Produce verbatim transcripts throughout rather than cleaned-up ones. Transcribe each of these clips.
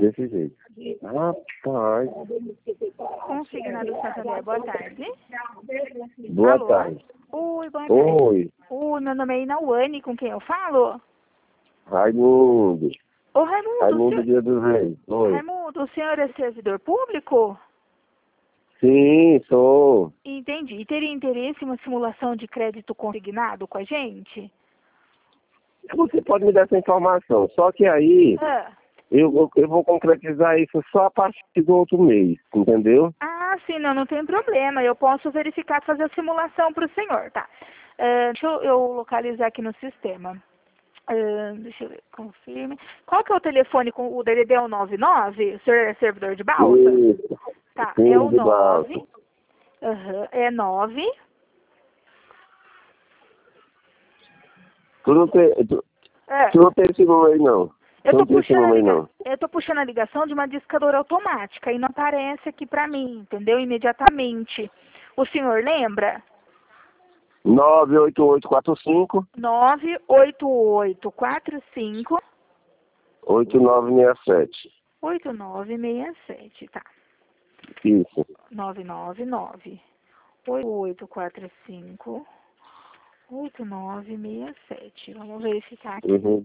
desse jeito. Rapaz. Consignado Santander, boa tarde. Boa Alô? tarde. Oi, boa tarde. Oi, Oi, meu nome é Inauane, com quem eu falo? Raimundo. Ô, Raimundo, o Raimundo senhor... Dia dos Reis. Oi. Raimundo, o senhor é servidor público? Sim, sou. Entendi. E teria interesse em uma simulação de crédito consignado com a gente? Você pode me dar essa informação, só que aí Ah, eu, vou- eu vou concretizar isso só a partir do outro mês, entendeu? ah sim, não, não tem problema. Eu posso verificar, fazer a simulação para o senhor, tá? Ah, deixa eu, eu localizar aqui no sistema. Ah, deixa eu ver, confirme. Qual que é o telefone com o D D D é o nove nove? O senhor é servidor de balsa? Isso. Tá, Sim, é o de balsa. nove. Aham, é nove. Tu não tem, tu, É, tu não tem esse número aí, não. eu Tu tô não tem esse puxando a número aí, ligação. não. Eu tô puxando a ligação de uma discadora automática e não aparece aqui pra mim, entendeu? Imediatamente. O senhor lembra? nove oito oito quatro cinco, nove oito oito quatro cinco oito nove seis sete. oito nove seis sete, tá? Isso. nove nove nove oito oito quatro cinco oito nove seis sete. Vamos verificar aqui. Uhum.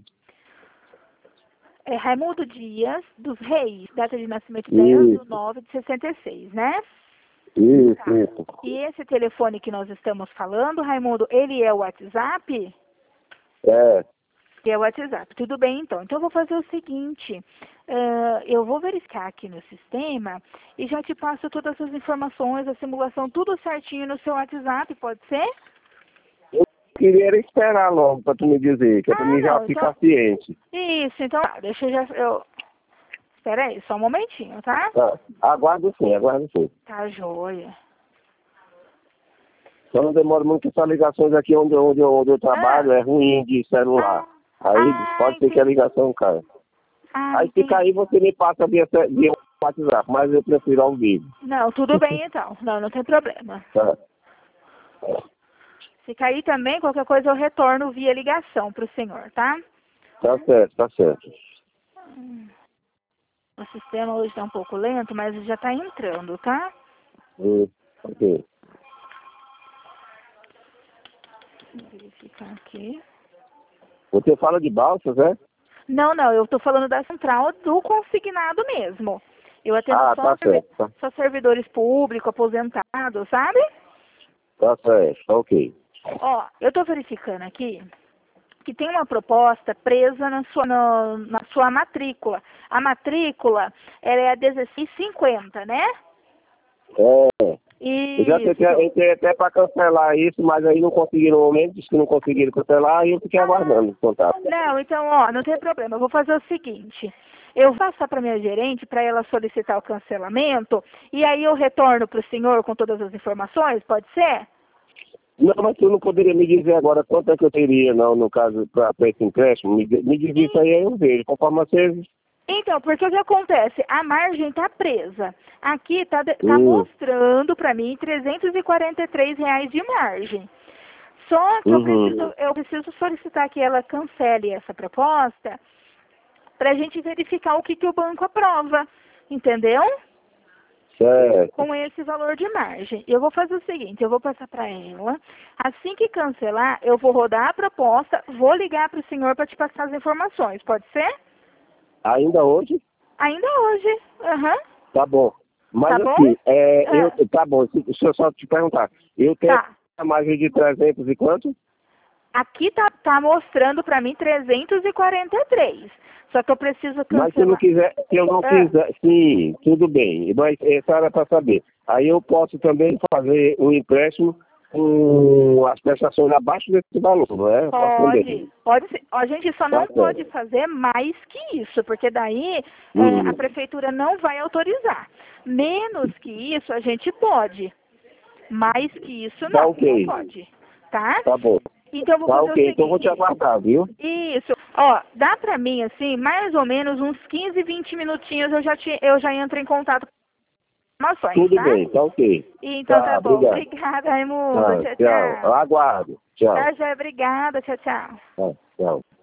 É Raimundo Dias dos Reis, data de nascimento dez de nove de sessenta e seis, né? Isso, Tá. isso. E esse telefone que nós estamos falando, Raimundo, ele é o WhatsApp? É. É o WhatsApp. Tudo bem, então. Então, eu vou fazer o seguinte. eh, eu vou verificar aqui no sistema e já te passo todas as informações, a simulação, tudo certinho no seu WhatsApp, pode ser? Eu queria era esperar logo pra tu me dizer, que é pra Ah, mim já não, ficar então... ciente. Isso, então, tá, deixa eu já... Eu... Espera aí, só um momentinho, tá? Tá. Aguardo sim, aguardo sim. Tá, joia. Só não demora muito essas ligações aqui onde, onde, onde eu trabalho, Ah, é ruim de celular. Aí ah, pode ser que a entendi. ligação caia. Ah, Aí fica aí, entendi. você me passa via, ce- via WhatsApp, mas eu prefiro ao vivo. Não, tudo bem então. Não, não tem problema. Tá, Se cair também, qualquer coisa eu retorno via ligação para o senhor, tá? tá certo, tá certo. Hum, O sistema hoje está um pouco lento, mas já está entrando, tá? Hum, ok. Vou verificar aqui. Você fala de balsas, é? Não, não, eu estou falando da central do consignado mesmo. Eu atendo Ah, só, tá servi- certo, tá, só servidores públicos, aposentados, sabe? tá certo, tá ok. Ó, eu estou verificando aqui que tem uma proposta presa na sua, na, na sua matrícula. A matrícula, ela é a dezesseis cinquenta, né? É, eu já tentei, Isso. entrei até para cancelar isso, mas aí não conseguiram no momento, disse que não conseguiram cancelar e eu fiquei aguardando o contato. Não, então, ó, não tem problema. Eu vou fazer o seguinte. Eu vou passar para minha gerente para ela solicitar o cancelamento e aí eu retorno para o senhor com todas as informações, pode ser? Não, mas tu não poderia me dizer agora quanto é que eu teria, não, no caso, para esse empréstimo? Me, me diz isso aí, aí eu vejo. Conforme vocês... Então, porque o que acontece? A margem está presa. Aqui está tá Hum, mostrando para mim trezentos e quarenta e três reais de margem. Só que eu uhum, preciso, eu preciso solicitar que ela cancele essa proposta para a gente verificar o que, que o banco aprova, entendeu? certo. Com esse valor de margem. Eu vou fazer o seguinte, eu vou passar para ela. Assim que cancelar, eu vou rodar a proposta, vou ligar para o senhor para te passar as informações, pode ser? Ainda hoje? Ainda hoje. Aham. Tá bom. Mas Tá bom? assim, é, Ah, eu, tá bom, se- deixa eu só te perguntar. Eu tenho tá. a margem de trezentos e quanto? Aqui tá, tá mostrando para mim trezentos e quarenta e três. Só que eu preciso Mas se eu não cancelar. quiser, se eu não Ah, quiser, sim, tudo bem. Mas essa era para saber. Aí eu posso também fazer um empréstimo com as prestações abaixo desse valor, não é? Eu posso pode. também. Pode ser. A gente só Tá não pode certo. fazer mais que isso, porque daí é, a Hum, prefeitura não vai autorizar. Menos que isso a gente pode. Mais que isso tá não, não ok. pode. Tá? Tá bom. Então eu vou Tá fazer o ok. Então eu vou te seguinte. aguardar, viu? Isso. Ó, dá pra mim, assim, mais ou menos uns quinze, vinte minutinhos eu já, te, eu já entro em contato com as informações, Tudo tá? bem, tá ok. Então Tá, tá bom. obrigado. Obrigada, Raimundo. Tá, Tchau, tchau. Eu tchau. aguardo. Tchau. Tá, já, obrigada. Tchau, tchau. Tá, tchau.